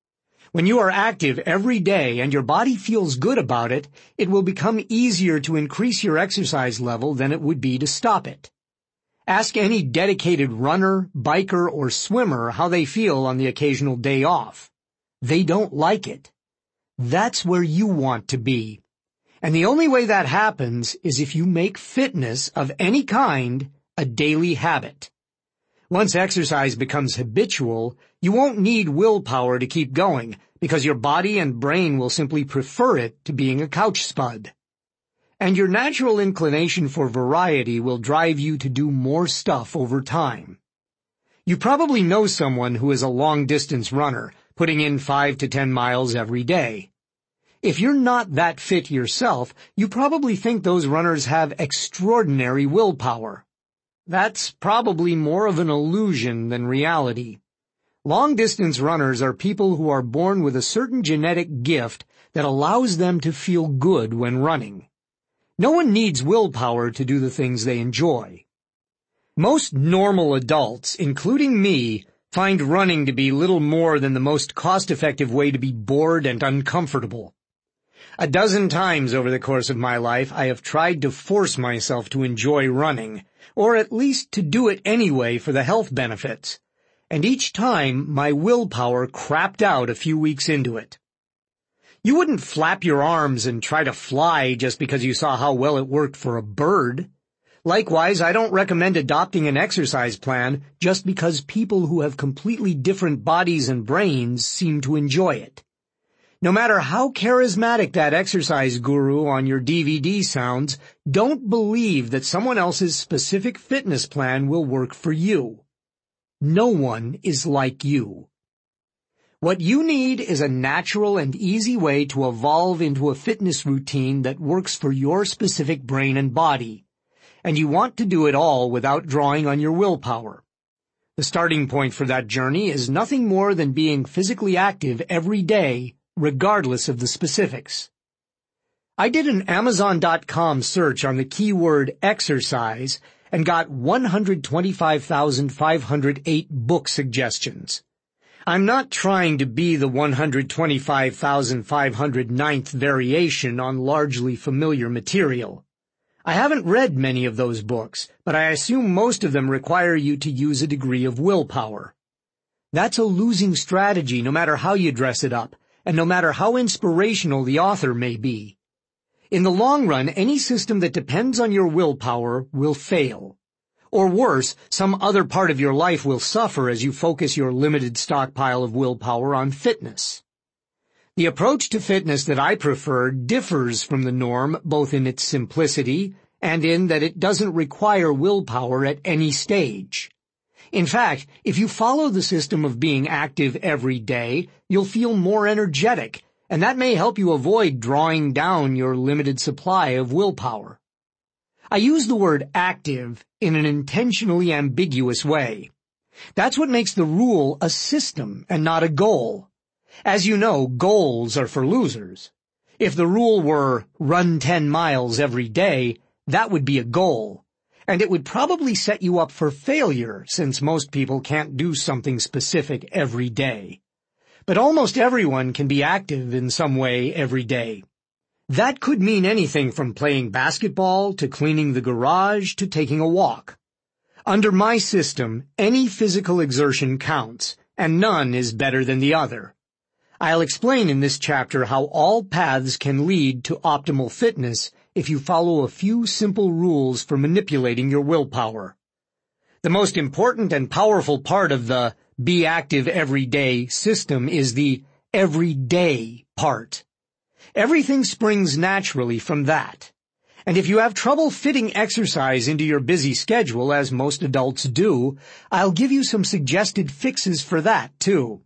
S1: When you are active every day and your body feels good about it, it will become easier to increase your exercise level than it would be to stop it. Ask any dedicated runner, biker, or swimmer how they feel on the occasional day off. They don't like it. That's where you want to be. And the only way that happens is if you make fitness of any kind a daily habit. Once exercise becomes habitual, you won't need willpower to keep going because your body and brain will simply prefer it to being a couch spud. And your natural inclination for variety will drive you to do more stuff over time. You probably know someone who is a long-distance runner, putting in 5 to 10 miles every day. If you're not that fit yourself, you probably think those runners have extraordinary willpower. That's probably more of an illusion than reality. Long-distance runners are people who are born with a certain genetic gift that allows them to feel good when running. No one needs willpower to do the things they enjoy. Most normal adults, including me, find running to be little more than the most cost-effective way to be bored and uncomfortable. A dozen times over the course of my life, I have tried to force myself to enjoy running, or at least to do it anyway for the health benefits. And each time, my willpower crapped out a few weeks into it. You wouldn't flap your arms and try to fly just because you saw how well it worked for a bird. Likewise, I don't recommend adopting an exercise plan just because people who have completely different bodies and brains seem to enjoy it. No matter how charismatic that exercise guru on your DVD sounds, don't believe that someone else's specific fitness plan will work for you. No one is like you. What you need is a natural and easy way to evolve into a fitness routine that works for your specific brain and body. And you want to do it all without drawing on your willpower. The starting point for that journey is nothing more than being physically active every day, regardless of the specifics. I did an Amazon.com search on the keyword exercise and got 125,508 book suggestions. I'm not trying to be the 125,509th variation on largely familiar material. I haven't read many of those books, but I assume most of them require you to use a degree of willpower. That's a losing strategy no matter how you dress it up, and no matter how inspirational the author may be. In the long run, any system that depends on your willpower will fail. Or worse, some other part of your life will suffer as you focus your limited stockpile of willpower on fitness. The approach to fitness that I prefer differs from the norm both in its simplicity and in that it doesn't require willpower at any stage. In fact, if you follow the system of being active every day, you'll feel more energetic, and that may help you avoid drawing down your limited supply of willpower. I use the word active in an intentionally ambiguous way. That's what makes the rule a system and not a goal. As you know, goals are for losers. If the rule were run 10 miles every day, that would be a goal. And it would probably set you up for failure since most people can't do something specific every day. But almost everyone can be active in some way every day. That could mean anything from playing basketball to cleaning the garage to taking a walk. Under my system, any physical exertion counts, and none is better than the other. I'll explain in this chapter how all paths can lead to optimal fitness if you follow a few simple rules for manipulating your willpower. The most important and powerful part of the Be Active Every Day system is the everyday part. Everything springs naturally from that. And if you have trouble fitting exercise into your busy schedule, as most adults do, I'll give you some suggested fixes for that, too.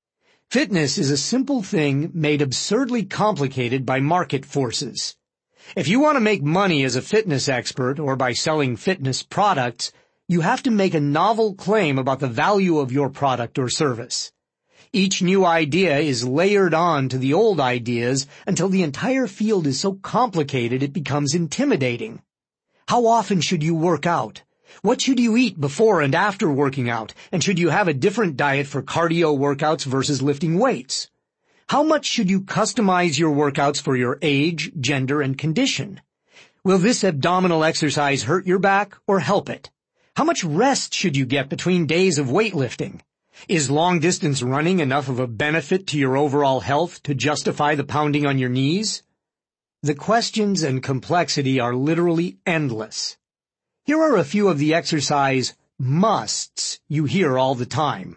S1: Fitness is a simple thing made absurdly complicated by market forces. If you want to make money as a fitness expert or by selling fitness products, you have to make a novel claim about the value of your product or service. Each new idea is layered on to the old ideas until the entire field is so complicated it becomes intimidating. How often should you work out? What should you eat before and after working out? And should you have a different diet for cardio workouts versus lifting weights? How much should you customize your workouts for your age, gender, and condition? Will this abdominal exercise hurt your back or help it? How much rest should you get between days of weightlifting? Is long-distance running enough of a benefit to your overall health to justify the pounding on your knees? The questions and complexity are literally endless. Here are a few of the exercise musts you hear all the time.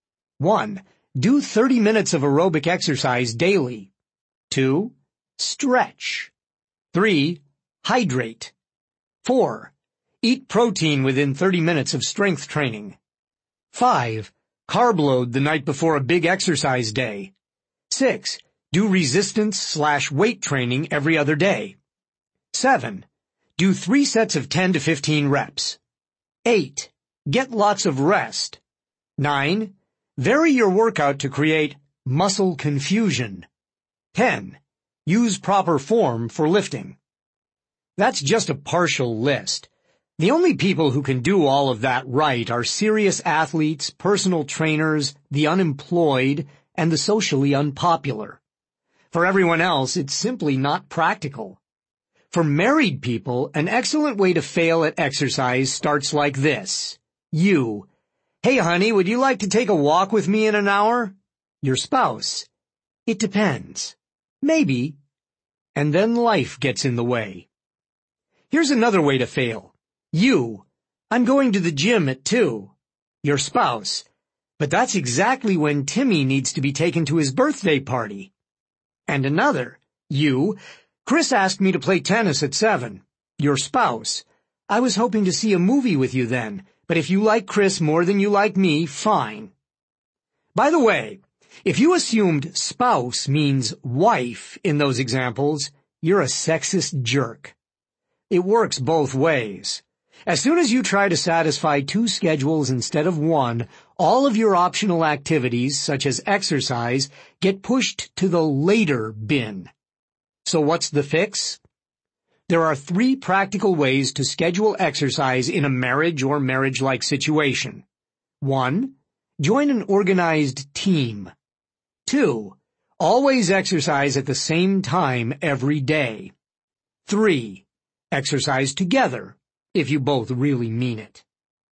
S1: 1. Do 30 minutes of aerobic exercise daily. 2. Stretch. 3. Hydrate. 4. Eat protein within 30 minutes of strength training. 5. Carb load the night before a big exercise day. 6. Do resistance/weight training every other day. 7. Do 3 sets of 10 to 15 reps. 8. Get lots of rest. 9. Vary your workout to create muscle confusion. 10. Use proper form for lifting. That's just a partial list. The only people who can do all of that right are serious athletes, personal trainers, the unemployed, and the socially unpopular. For everyone else, it's simply not practical. For married people, an excellent way to fail at exercise starts like this. You. Hey, honey, would you like to take a walk with me in an hour? Your spouse. It depends. Maybe. And then life gets in the way. Here's another way to fail. You. I'm going to the gym at 2. Your spouse. But that's exactly when Timmy needs to be taken to his birthday party. And another. You. Chris asked me to play tennis at 7. Your spouse. I was hoping to see a movie with you then, but if you like Chris more than you like me, fine. By the way, if you assumed spouse means wife in those examples, you're a sexist jerk. It works both ways. As soon as you try to satisfy 2 schedules instead of 1, all of your optional activities, such as exercise, get pushed to the later bin. So what's the fix? There are 3 practical ways to schedule exercise in a marriage or marriage-like situation. 1. Join an organized team. 2. Always exercise at the same time every day. 3. Exercise together, if you both really mean it.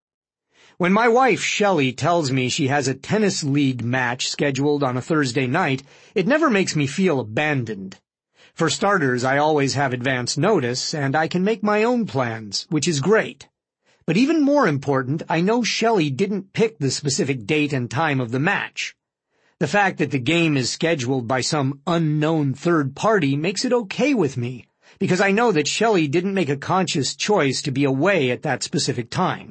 S1: When my wife, Shelley, tells me she has a tennis league match scheduled on a Thursday night, it never makes me feel abandoned. For starters, I always have advance notice, and I can make my own plans, which is great. But even more important, I know Shelley didn't pick the specific date and time of the match. The fact that the game is scheduled by some unknown third party makes it okay with me, because I know that Shelley didn't make a conscious choice to be away at that specific time.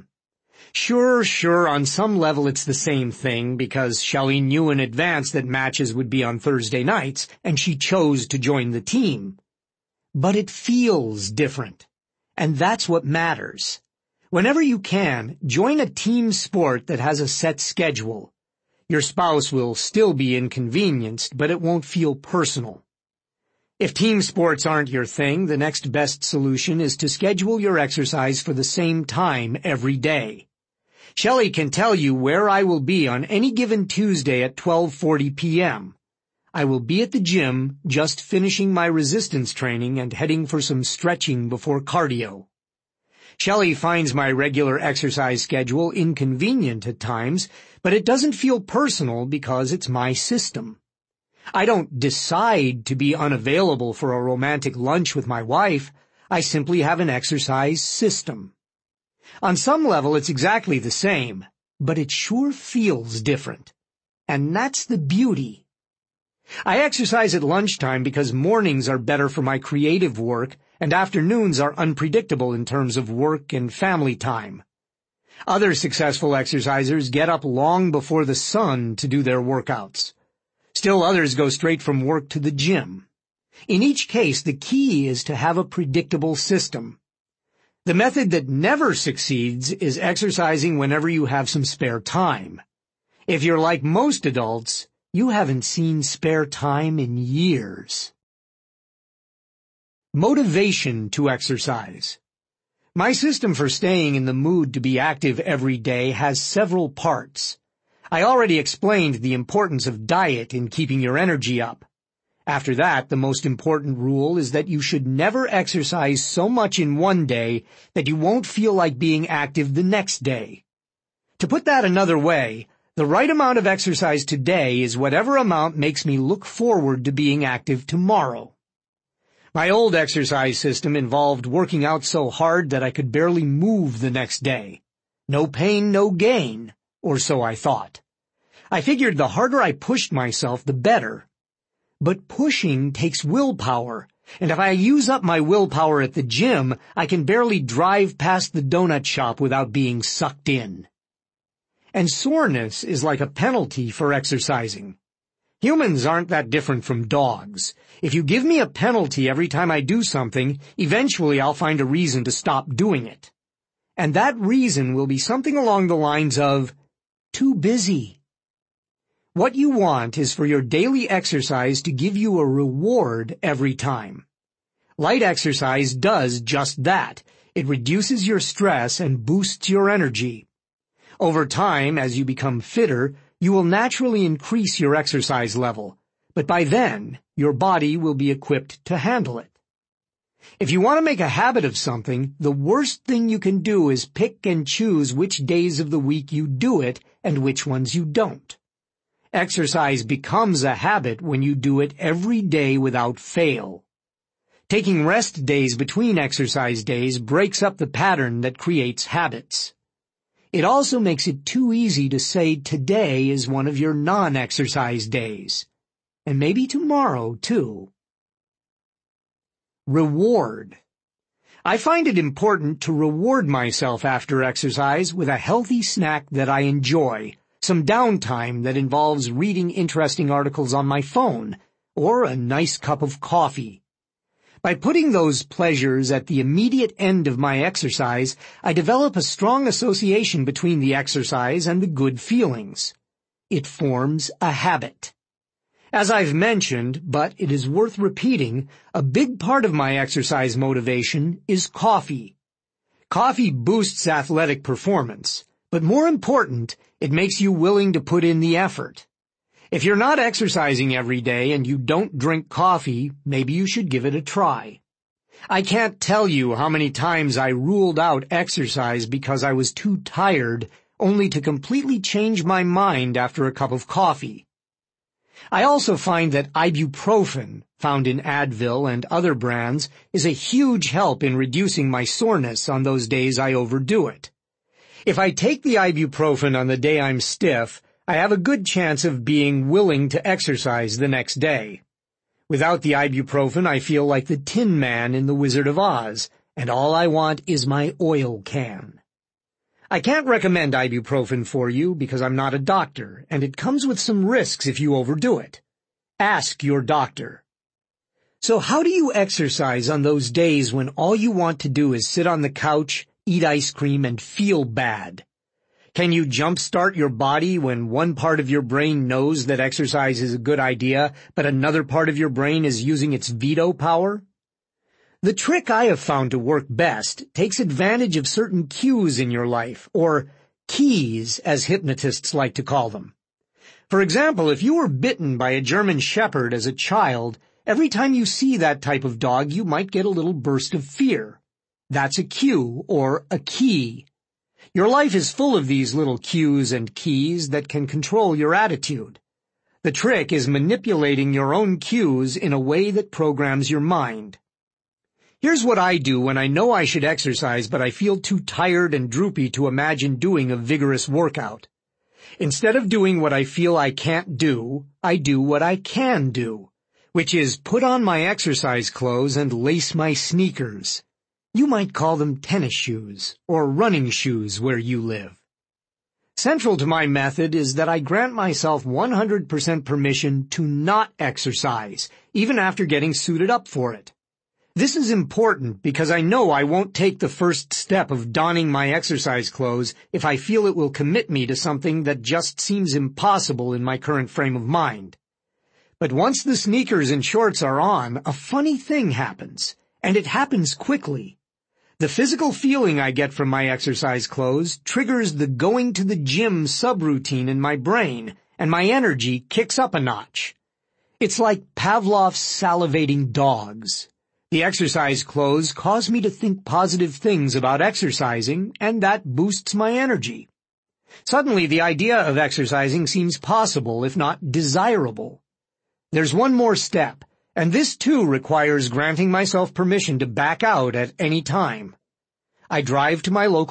S1: Sure, on some level it's the same thing, because Shelley knew in advance that matches would be on Thursday nights, and she chose to join the team. But it feels different, and that's what matters. Whenever you can, join a team sport that has a set schedule. Your spouse will still be inconvenienced, but it won't feel personal. If team sports aren't your thing, the next best solution is to schedule your exercise for the same time every day. Shelley can tell you where I will be on any given Tuesday at 12:40 p.m. I will be at the gym, just finishing my resistance training and heading for some stretching before cardio. Shelley finds my regular exercise schedule inconvenient at times, but it doesn't feel personal because it's my system. I don't decide to be unavailable for a romantic lunch with my wife. I simply have an exercise system. On some level, it's exactly the same, but it sure feels different. And that's the beauty. I exercise at lunchtime because mornings are better for my creative work, and afternoons are unpredictable in terms of work and family time. Other successful exercisers get up long before the sun to do their workouts. Still others go straight from work to the gym. In each case, the key is to have a predictable system. The method that never succeeds is exercising whenever you have some spare time. If you're like most adults, you haven't seen spare time in years. Motivation to exercise. My system for staying in the mood to be active every day has several parts. I already explained the importance of diet in keeping your energy up. After that, the most important rule is that you should never exercise so much in one day that you won't feel like being active the next day. To put that another way, the right amount of exercise today is whatever amount makes me look forward to being active tomorrow. My old exercise system involved working out so hard that I could barely move the next day. No pain, no gain, or so I thought. I figured the harder I pushed myself, the better. But pushing takes willpower, and if I use up my willpower at the gym, I can barely drive past the donut shop without being sucked in. And soreness is like a penalty for exercising. Humans aren't that different from dogs. If you give me a penalty every time I do something, eventually I'll find a reason to stop doing it. And that reason will be something along the lines of, too busy. What you want is for your daily exercise to give you a reward every time. Light exercise does just that. It reduces your stress and boosts your energy. Over time, as you become fitter, you will naturally increase your exercise level, but by then, your body will be equipped to handle it. If you want to make a habit of something, the worst thing you can do is pick and choose which days of the week you do it and which ones you don't. Exercise becomes a habit when you do it every day without fail. Taking rest days between exercise days breaks up the pattern that creates habits. It also makes it too easy to say today is one of your non-exercise days. And maybe tomorrow, too. Reward. I find it important to reward myself after exercise with a healthy snack that I enjoy, some downtime that involves reading interesting articles on my phone, or a nice cup of coffee. By putting those pleasures at the immediate end of my exercise, I develop a strong association between the exercise and the good feelings. It forms a habit. As I've mentioned, but it is worth repeating, a big part of my exercise motivation is coffee. Coffee boosts athletic performance, but more important, it makes you willing to put in the effort. If you're not exercising every day and you don't drink coffee, maybe you should give it a try. I can't tell you how many times I ruled out exercise because I was too tired, only to completely change my mind after a cup of coffee. I also find that ibuprofen, found in Advil and other brands, is a huge help in reducing my soreness on those days I overdo it. If I take the ibuprofen on the day I'm stiff, I have a good chance of being willing to exercise the next day. Without the ibuprofen, I feel like the Tin Man in The Wizard of Oz, and all I want is my oil can. I can't recommend ibuprofen for you because I'm not a doctor, and it comes with some risks if you overdo it. Ask your doctor. So how do you exercise on those days when all you want to do is sit on the couch, eat ice cream, and feel bad? Can you jumpstart your body when one part of your brain knows that exercise is a good idea, but another part of your brain is using its veto power? The trick I have found to work best takes advantage of certain cues in your life, or keys, as hypnotists like to call them. For example, if you were bitten by a German Shepherd as a child, every time you see that type of dog, you might get a little burst of fear. That's a cue, or a key. Your life is full of these little cues and keys that can control your attitude. The trick is manipulating your own cues in a way that programs your mind. Here's what I do when I know I should exercise, but I feel too tired and droopy to imagine doing a vigorous workout. Instead of doing what I feel I can't do, I do what I can do, which is put on my exercise clothes and lace my sneakers. You might call them tennis shoes or running shoes where you live. Central to my method is that I grant myself 100% permission to not exercise, even after getting suited up for it. This is important because I know I won't take the first step of donning my exercise clothes if I feel it will commit me to something that just seems impossible in my current frame of mind. But once the sneakers and shorts are on, a funny thing happens, and it happens quickly. The physical feeling I get from my exercise clothes triggers the going to the gym subroutine in my brain, and my energy kicks up a notch. It's like Pavlov's salivating dogs. The exercise clothes cause me to think positive things about exercising, and that boosts my energy. Suddenly, the idea of exercising seems possible, if not desirable. There's one more step, and this too requires granting myself permission to back out at any time. I drive to my local